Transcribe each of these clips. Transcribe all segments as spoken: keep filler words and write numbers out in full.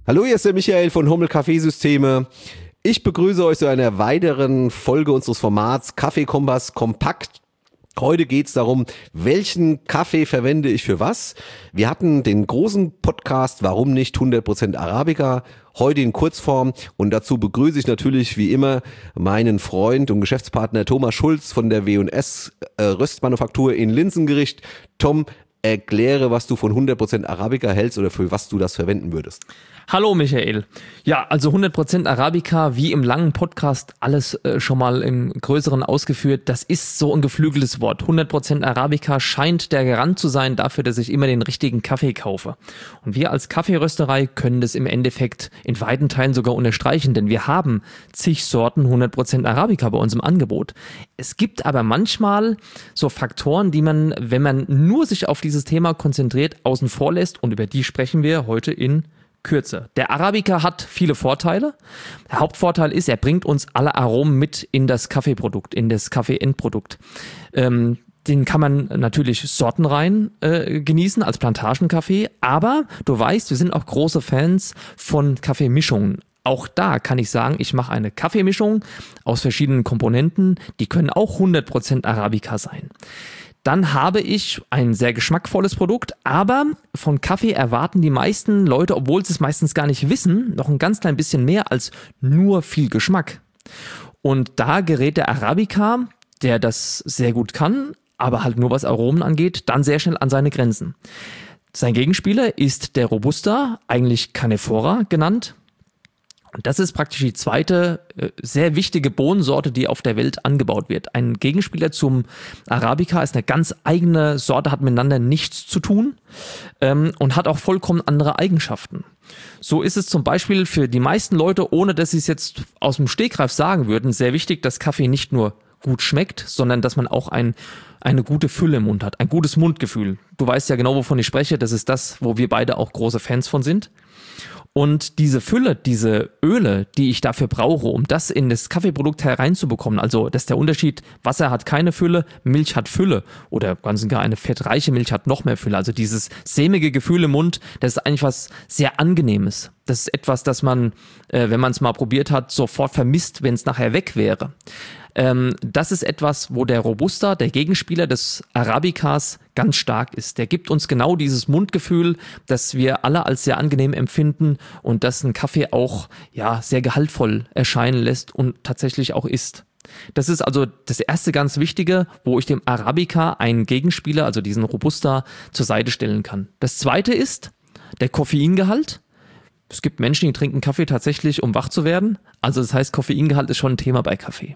Hallo, hier ist der Michael von Hummel Kaffeesysteme. Ich begrüße euch zu einer weiteren Folge unseres Formats Kaffeekompass Kompakt. Heute geht es darum, welchen Kaffee verwende ich für was. Wir hatten den großen Podcast Warum nicht hundert Prozent Arabica, heute in Kurzform, und dazu begrüße ich natürlich wie immer meinen Freund und Geschäftspartner Thomas Schulz von der W und S äh, Röstmanufaktur in Linsengericht. Tom, erkläre, was du von hundert Prozent Arabica hältst oder für was du das verwenden würdest. Hallo Michael. Ja, also hundert Prozent Arabica, wie im langen Podcast alles äh, schon mal im Größeren ausgeführt, das ist so ein geflügeltes Wort. hundert Prozent Arabica scheint der Garant zu sein dafür, dass ich immer den richtigen Kaffee kaufe. Und wir als Kaffeerösterei können das im Endeffekt in weiten Teilen sogar unterstreichen, denn wir haben zig Sorten hundert Prozent Arabica bei uns im Angebot. Es gibt aber manchmal so Faktoren, die man, wenn man nur sich auf dieses Thema konzentriert, außen vor lässt, und über die sprechen wir heute in Kürze. Der Arabica hat viele Vorteile. Der Hauptvorteil ist, er bringt uns alle Aromen mit in das Kaffeeprodukt, in das Kaffee-Endprodukt. Ähm, den kann man natürlich sortenrein äh, genießen als Plantagenkaffee, aber du weißt, wir sind auch große Fans von Kaffeemischungen. Auch da kann ich sagen, ich mache eine Kaffeemischung aus verschiedenen Komponenten, die können auch hundert Prozent Arabica sein. Dann habe ich ein sehr geschmackvolles Produkt, aber von Kaffee erwarten die meisten Leute, obwohl sie es meistens gar nicht wissen, noch ein ganz klein bisschen mehr als nur viel Geschmack. Und da gerät der Arabica, der das sehr gut kann, aber halt nur was Aromen angeht, dann sehr schnell an seine Grenzen. Sein Gegenspieler ist der Robusta, eigentlich Canephora genannt. Und das ist praktisch die zweite äh, sehr wichtige Bohnensorte, die auf der Welt angebaut wird. Ein Gegenspieler zum Arabica ist eine ganz eigene Sorte, hat miteinander nichts zu tun ähm, und hat auch vollkommen andere Eigenschaften. So ist es zum Beispiel für die meisten Leute, ohne dass sie es jetzt aus dem Stegreif sagen würden, sehr wichtig, dass Kaffee nicht nur gut schmeckt, sondern dass man auch ein, eine gute Fülle im Mund hat, ein gutes Mundgefühl. Du weißt ja genau, wovon ich spreche, das ist das, wo wir beide auch große Fans von sind. Und diese Fülle, diese Öle, die ich dafür brauche, um das in das Kaffeeprodukt hereinzubekommen, also das ist der Unterschied, Wasser hat keine Fülle, Milch hat Fülle oder ganz und gar eine fettreiche Milch hat noch mehr Fülle. Also dieses sämige Gefühl im Mund, das ist eigentlich was sehr Angenehmes. Das ist etwas, das man, äh, wenn man es mal probiert hat, sofort vermisst, wenn es nachher weg wäre. Ähm, das ist etwas, wo der Robusta, der Gegenspieler des Arabicas, ganz stark ist. Der gibt uns genau dieses Mundgefühl, das wir alle als sehr angenehm empfinden und das einen Kaffee auch ja, sehr gehaltvoll erscheinen lässt und tatsächlich auch ist. Das ist also das erste ganz Wichtige, wo ich dem Arabica einen Gegenspieler, also diesen Robusta, zur Seite stellen kann. Das zweite ist der Koffeingehalt. Es gibt Menschen, die trinken Kaffee tatsächlich, um wach zu werden. Also das heißt, Koffeingehalt ist schon ein Thema bei Kaffee.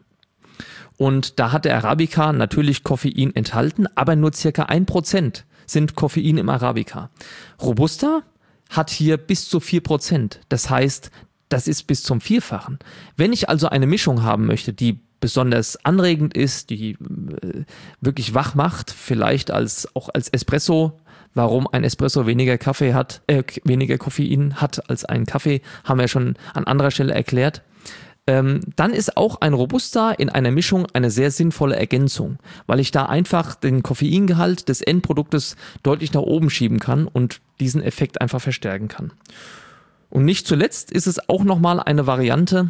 Und da hat der Arabica natürlich Koffein enthalten, aber nur circa ein Prozent sind Koffein im Arabica. Robusta hat hier bis zu vier Prozent. Das heißt, das ist bis zum Vierfachen. Wenn ich also eine Mischung haben möchte, die besonders anregend ist, die äh, wirklich wach macht, vielleicht als auch als Espresso. Warum ein Espresso weniger Kaffee hat, äh, weniger Koffein hat als ein Kaffee, haben wir schon an anderer Stelle erklärt. Ähm, dann ist auch ein Robusta in einer Mischung eine sehr sinnvolle Ergänzung, weil ich da einfach den Koffeingehalt des Endproduktes deutlich nach oben schieben kann und diesen Effekt einfach verstärken kann. Und nicht zuletzt ist es auch nochmal eine Variante,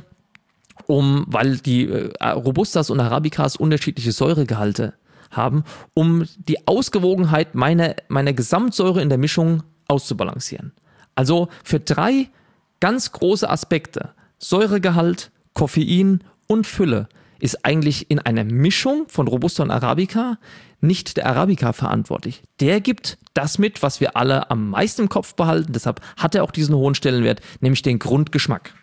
um, weil die äh, Robustas und Arabicas unterschiedliche Säuregehalte haben, um die Ausgewogenheit meiner, meiner Gesamtsäure in der Mischung auszubalancieren. Also für drei ganz große Aspekte, Säuregehalt, Koffein und Fülle, ist eigentlich in einer Mischung von Robusta und Arabica nicht der Arabica verantwortlich. Der gibt das mit, was wir alle am meisten im Kopf behalten, deshalb hat er auch diesen hohen Stellenwert, nämlich den Grundgeschmack.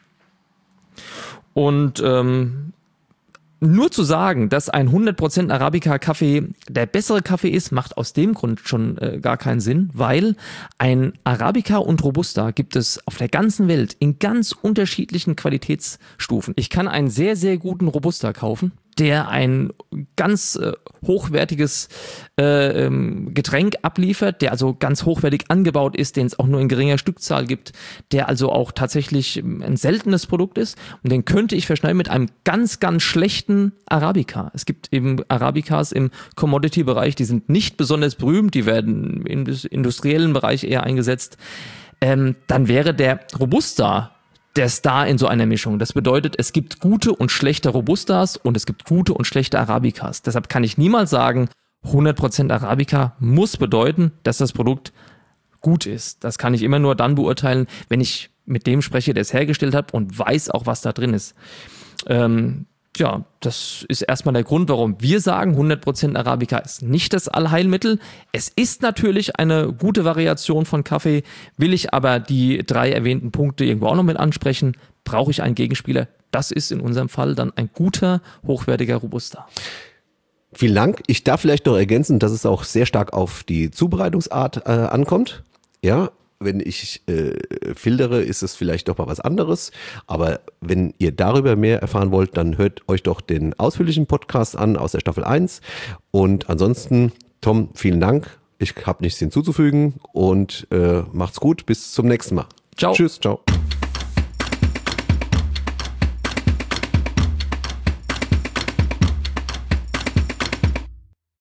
Und ähm, nur zu sagen, dass ein hundert Prozent Arabica-Kaffee der bessere Kaffee ist, macht aus dem Grund schon äh, gar keinen Sinn, weil ein Arabica und Robusta gibt es auf der ganzen Welt in ganz unterschiedlichen Qualitätsstufen. Ich kann einen sehr, sehr guten Robusta kaufen, der ein ganz äh, hochwertiges äh, ähm, Getränk abliefert, der also ganz hochwertig angebaut ist, den es auch nur in geringer Stückzahl gibt, der also auch tatsächlich ein seltenes Produkt ist, und den könnte ich verschneiden mit einem ganz, ganz schlechten Arabica. Es gibt eben Arabicas im Commodity-Bereich, die sind nicht besonders berühmt, die werden im industriellen Bereich eher eingesetzt. ähm, dann wäre der Robusta der Star in so einer Mischung. Das bedeutet, es gibt gute und schlechte Robustas und es gibt gute und schlechte Arabicas. Deshalb kann ich niemals sagen, hundert Prozent Arabica muss bedeuten, dass das Produkt gut ist. Das kann ich immer nur dann beurteilen, wenn ich mit dem spreche, der es hergestellt hat und weiß auch, was da drin ist. Ähm, ja, das ist erstmal der Grund, warum wir sagen, hundert Prozent Arabica ist nicht das Allheilmittel. Es ist natürlich eine gute Variation von Kaffee. Will ich aber die drei erwähnten Punkte irgendwo auch noch mit ansprechen, brauche ich einen Gegenspieler. Das ist in unserem Fall dann ein guter, hochwertiger Robusta. Vielen Dank. Ich darf vielleicht noch ergänzen, dass es auch sehr stark auf die Zubereitungsart äh, ankommt. Ja, wenn ich äh, filtere, ist es vielleicht doch mal was anderes. Aber wenn ihr darüber mehr erfahren wollt, dann hört euch doch den ausführlichen Podcast an aus der Staffel eins. Und ansonsten, Tom, vielen Dank. Ich habe nichts hinzuzufügen und äh, macht's gut. Bis zum nächsten Mal. Ciao. Tschüss, ciao.